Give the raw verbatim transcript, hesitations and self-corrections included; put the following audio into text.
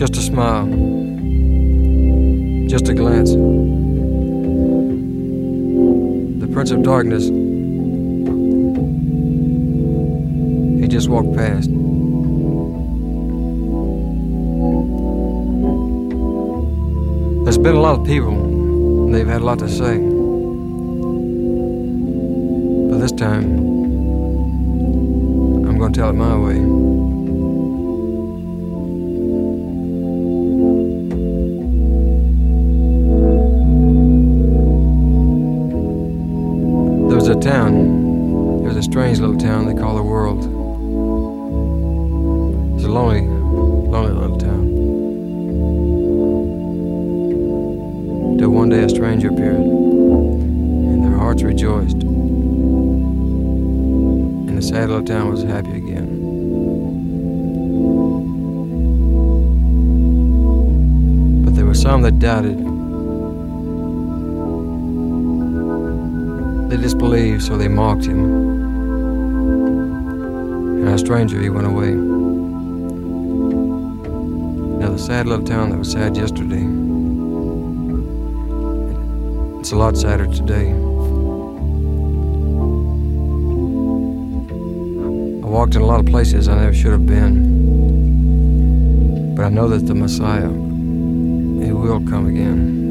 Just a smile, just a glance. The Prince of Darkness, he just walked past. There's been a lot of people, and they've had a lot to say. But this time, I'm going to tell it my way. There was a town, it was a strange little town they call the world. It's a lonely, lonely little town. Till one day a stranger appeared, and their hearts rejoiced, and the sad little town was happy again. But there were some that doubted. They disbelieved, so they mocked him. And our stranger, he went away. Now the sad little town that was sad yesterday, it's a lot sadder today. I walked in a lot of places I never should have been, but I know that the Messiah, he will come again.